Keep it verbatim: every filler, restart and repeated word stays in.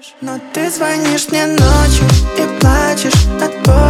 Но ты звонишь мне ночью и плачешь от боли.